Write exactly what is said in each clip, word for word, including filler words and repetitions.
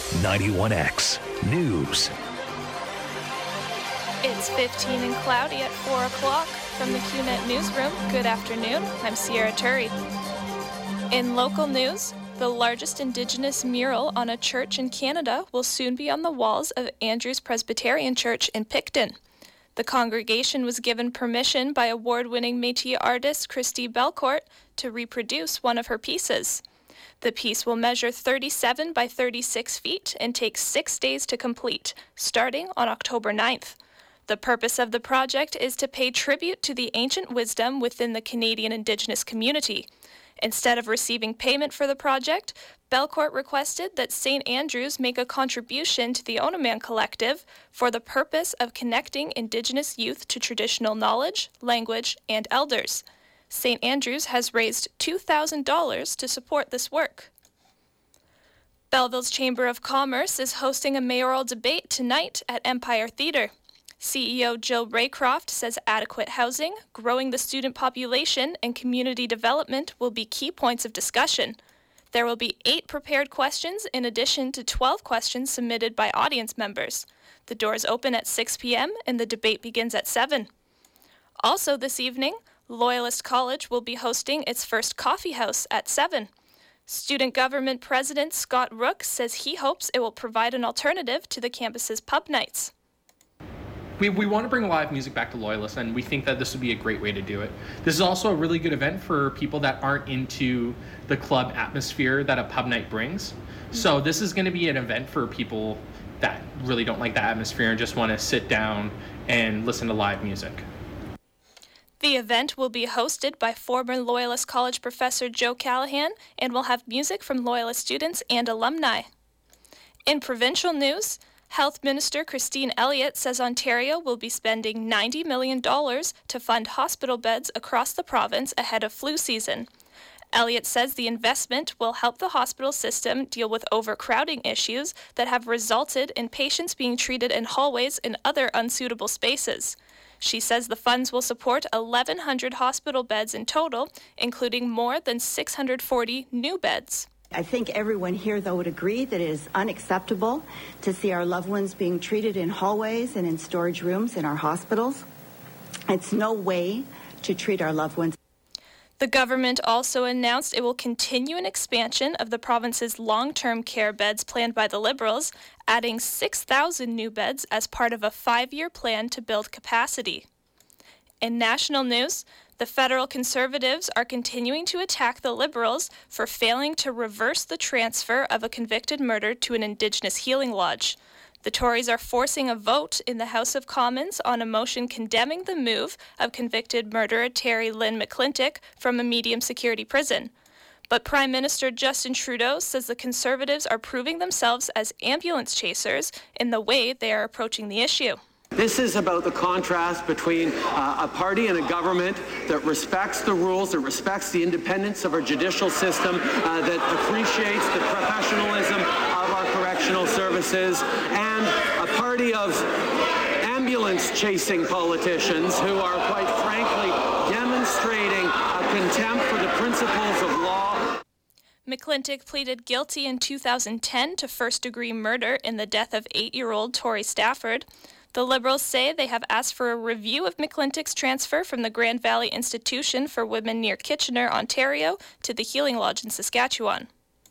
ninety-one X News. It's fifteen and cloudy at four o'clock. From the Q net newsroom, good afternoon. I'm Sierra Turry. In local news, the largest Indigenous mural on a church in Canada will soon be on the walls of Andrews Presbyterian Church in Picton. The congregation was given permission by award-winning Métis artist Christy Belcourt to reproduce one of her pieces. The piece will measure thirty-seven by thirty-six feet and take six days to complete, starting on October ninth. The purpose of the project is to pay tribute to the ancient wisdom within the Canadian Indigenous community. Instead of receiving payment for the project, Belcourt requested that Saint Andrews make a contribution to the Onoman Collective for the purpose of connecting Indigenous youth to traditional knowledge, language, and elders. Saint Andrews has raised two thousand dollars to support this work. Belleville's Chamber of Commerce is hosting a mayoral debate tonight at Empire Theatre. C E O Jill Raycroft says adequate housing, growing the student population, and community development will be key points of discussion. There will be eight prepared questions in addition to twelve questions submitted by audience members. The doors open at six p.m. and the debate begins at seven. Also this evening, Loyalist College will be hosting its first coffee house at seven. Student Government President Scott Rook says he hopes it will provide an alternative to the campus's pub nights. We, we want to bring live music back to Loyalist, and we think that this would be a great way to do it. This is also a really good event for people that aren't into the club atmosphere that a pub night brings. So this is going to be an event for people that really don't like the atmosphere and just want to sit down and listen to live music. The event will be hosted by former Loyalist College professor Joe Callahan and will have music from Loyalist students and alumni. In provincial news, Health Minister Christine Elliott says Ontario will be spending ninety million dollars to fund hospital beds across the province ahead of flu season. Elliott says the investment will help the hospital system deal with overcrowding issues that have resulted in patients being treated in hallways and other unsuitable spaces. She says the funds will support eleven hundred hospital beds in total, including more than six hundred forty new beds. I think everyone here, though, would agree that it is unacceptable to see our loved ones being treated in hallways and in storage rooms in our hospitals. It's no way to treat our loved ones. The government also announced it will continue an expansion of the province's long-term care beds planned by the Liberals, adding six thousand new beds as part of a five-year plan to build capacity. In national news, the federal Conservatives are continuing to attack the Liberals for failing to reverse the transfer of a convicted murder to an Indigenous healing lodge. The Tories are forcing a vote in the House of Commons on a motion condemning the move of convicted murderer Terry Lynn McClintic from a medium-security prison. But Prime Minister Justin Trudeau says the Conservatives are proving themselves as ambulance chasers in the way they are approaching the issue. This is about the contrast between uh, a party and a government that respects the rules, that respects the independence of our judicial system, uh, that appreciates the professionalism of our correctional services, and a party of ambulance-chasing politicians who are, quite frankly, demonstrating a contempt for the principles of law. McClintic pleaded guilty in two thousand ten to first-degree murder in the death of eight-year-old Tori Stafford. The Liberals say they have asked for a review of McClintic's transfer from the Grand Valley Institution for Women near Kitchener, Ontario, to the Healing Lodge in Saskatchewan.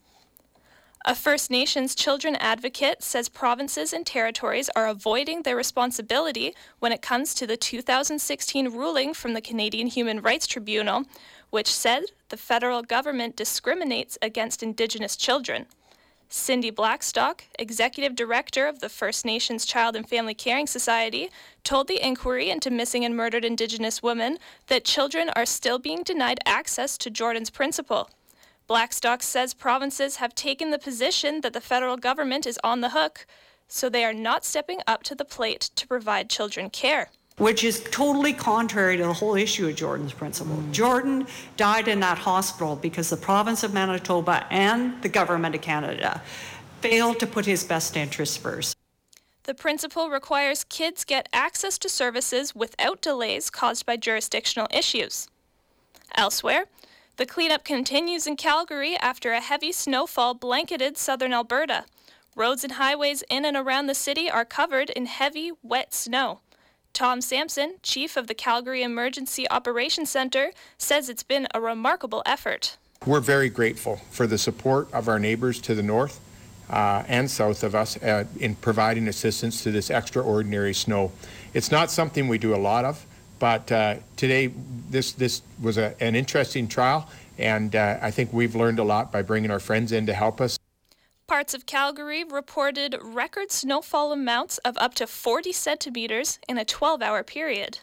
A First Nations children advocate says provinces and territories are avoiding their responsibility when it comes to the two thousand sixteen ruling from the Canadian Human Rights Tribunal, which said the federal government discriminates against Indigenous children. Cindy Blackstock, Executive Director of the First Nations Child and Family Caring Society, told the inquiry into missing and murdered Indigenous women that children are still being denied access to Jordan's Principle. Blackstock says provinces have taken the position that the federal government is on the hook, so they are not stepping up to the plate to provide children care. Which is totally contrary to the whole issue of Jordan's Principle. Jordan died in that hospital because the province of Manitoba and the government of Canada failed to put his best interests first. The principle requires kids get access to services without delays caused by jurisdictional issues. Elsewhere, the cleanup continues in Calgary after a heavy snowfall blanketed southern Alberta. Roads and highways in and around the city are covered in heavy, wet snow. Tom Sampson, chief of the Calgary Emergency Operations Center, says it's been a remarkable effort. We're very grateful for the support of our neighbors to the north uh, and south of us uh, in providing assistance to this extraordinary snow. It's not something we do a lot of, but uh, today this this was a, an interesting trial, and uh, I think we've learned a lot by bringing our friends in to help us. Parts of Calgary reported record snowfall amounts of up to forty centimeters in a twelve-hour period.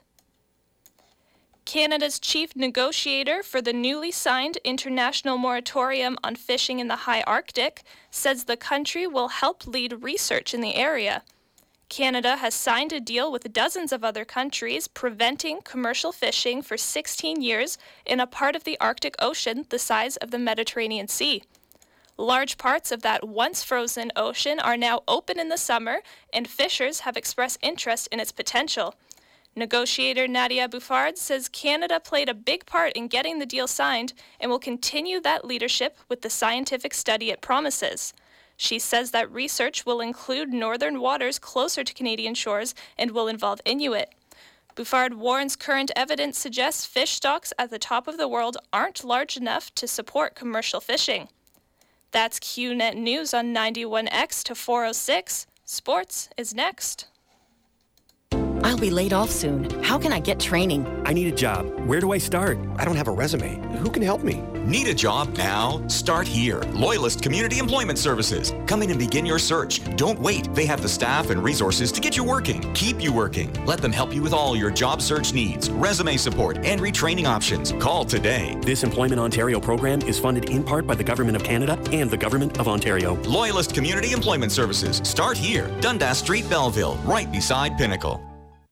Canada's chief negotiator for the newly signed international moratorium on fishing in the high Arctic says the country will help lead research in the area. Canada has signed a deal with dozens of other countries preventing commercial fishing for sixteen years in a part of the Arctic Ocean the size of the Mediterranean Sea. Large parts of that once frozen ocean are now open in the summer, and fishers have expressed interest in its potential. Negotiator Nadia Bouffard says Canada played a big part in getting the deal signed and will continue that leadership with the scientific study it promises. She says that research will include northern waters closer to Canadian shores and will involve Inuit. Bouffard warns current evidence suggests fish stocks at the top of the world aren't large enough to support commercial fishing. That's Q Net News on ninety-one X to four oh six. Sports is next. I'll be laid off soon. How can I get training? I need a job. Where do I start? I don't have a resume. Who can help me? Need a job now? Start here. Loyalist Community Employment Services. Come in and begin your search. Don't wait. They have the staff and resources to get you working, keep you working. Let them help you with all your job search needs, resume support, and retraining options. Call today. This Employment Ontario program is funded in part by the Government of Canada and the Government of Ontario. Loyalist Community Employment Services. Start here. Dundas Street, Belleville, right beside Pinnacle.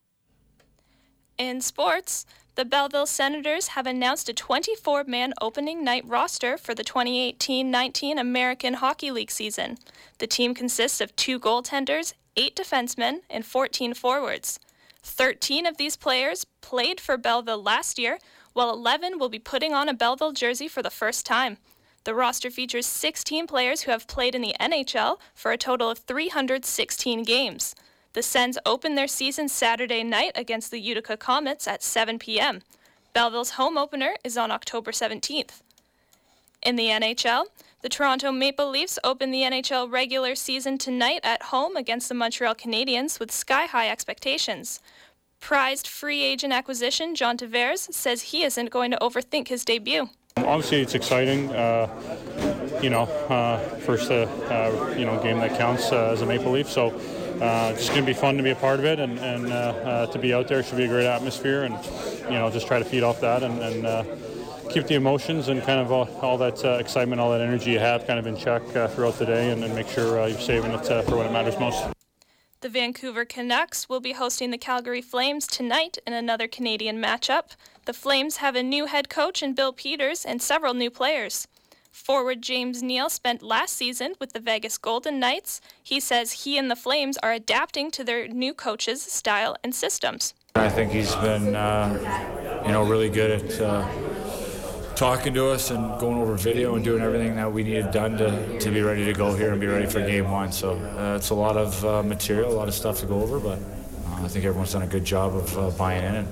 In sports, the Belleville Senators have announced a twenty-four man opening night roster for the twenty eighteen nineteen American Hockey League season. The team consists of two goaltenders, eight defensemen, and fourteen forwards. thirteen of these players played for Belleville last year, while eleven will be putting on a Belleville jersey for the first time. The roster features sixteen players who have played in the N H L for a total of three hundred sixteen games. The Sens open their season Saturday night against the Utica Comets at seven p.m. Belleville's home opener is on October seventeenth. In the N H L, the Toronto Maple Leafs open the N H L regular season tonight at home against the Montreal Canadiens with sky-high expectations. Prized free agent acquisition John Tavares says he isn't going to overthink his debut. Obviously, it's exciting. Uh, you know, uh, first uh, uh, you know game that counts uh, as a Maple Leaf. So. Uh, just going to be fun to be a part of it, and, and uh, uh, to be out there should be a great atmosphere, and you know just try to feed off that and, and uh, keep the emotions and kind of all, all that uh, excitement, all that energy you have kind of in check uh, throughout the day, and, and make sure uh, you're saving it uh, for when it matters most. The Vancouver Canucks will be hosting the Calgary Flames tonight in another Canadian matchup. The Flames have a new head coach in Bill Peters and several new players. Forward James Neal spent last season with the Vegas Golden Knights. He says he and the Flames are adapting to their new coach's style and systems. I think he's been, uh, you know, really good at uh, talking to us and going over video and doing everything that we needed done to, to be ready to go here and be ready for game one. So uh, it's a lot of uh, material, a lot of stuff to go over, but uh, I think everyone's done a good job of uh, buying in.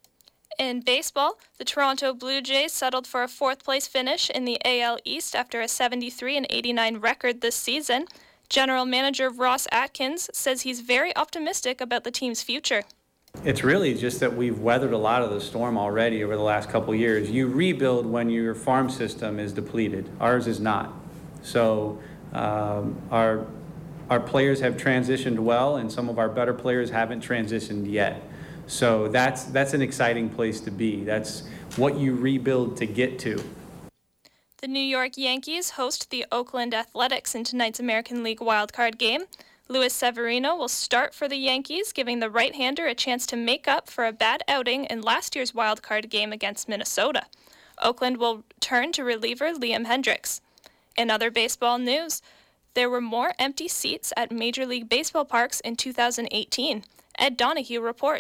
In baseball, the Toronto Blue Jays settled for a fourth-place finish in the A L East after a seventy-three and eighty-nine record this season. General Manager Ross Atkins says he's very optimistic about the team's future. It's really just that we've weathered a lot of the storm already over the last couple years. You rebuild when your farm system is depleted. Ours is not. So um, our our players have transitioned well, and some of our better players haven't transitioned yet. So that's that's an exciting place to be. That's what you rebuild to get to. The New York Yankees host the Oakland Athletics in tonight's American League wildcard game. Luis Severino will start for the Yankees, giving the right-hander a chance to make up for a bad outing in last year's wildcard game against Minnesota. Oakland will turn to reliever Liam Hendriks. In other baseball news, there were more empty seats at Major League Baseball parks in two thousand eighteen. Ed Donahue reports.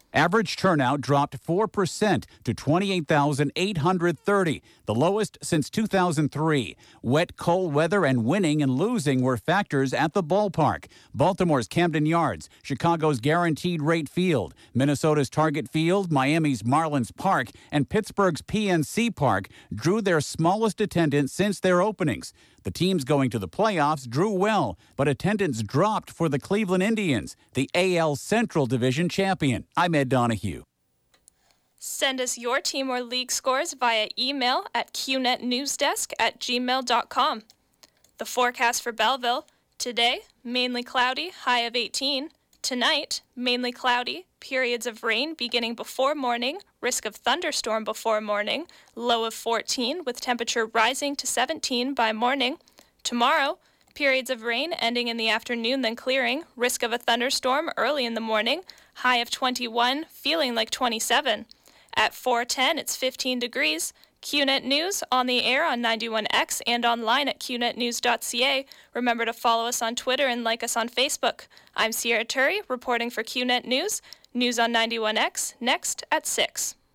Average turnout dropped four percent to twenty-eight thousand eight hundred thirty, the lowest since two thousand three. Wet, cold weather and winning and losing were factors at the ballpark. Baltimore's Camden Yards, Chicago's Guaranteed Rate Field, Minnesota's Target Field, Miami's Marlins Park, and Pittsburgh's P N C Park drew their smallest attendance since their openings. The teams going to the playoffs drew well, but attendance dropped for the Cleveland Indians, the A L Central Division champion. I'm Ed Donahue. Send us your team or league scores via email at q net newsdesk at gmail dot com. The forecast for Belleville: today, mainly cloudy, high of eighteen. Tonight, mainly cloudy, periods of rain beginning before morning, risk of thunderstorm before morning, low of fourteen, with temperature rising to seventeen by morning. Tomorrow, periods of rain ending in the afternoon, then clearing, risk of a thunderstorm early in the morning, high of twenty-one, feeling like twenty-seven. At four ten, it's fifteen degrees. Q net News on the air on ninety-one X and online at q net news dot c a. Remember to follow us on Twitter and like us on Facebook. I'm Sierra Turi reporting for Q net News. News on ninety-one X next at six.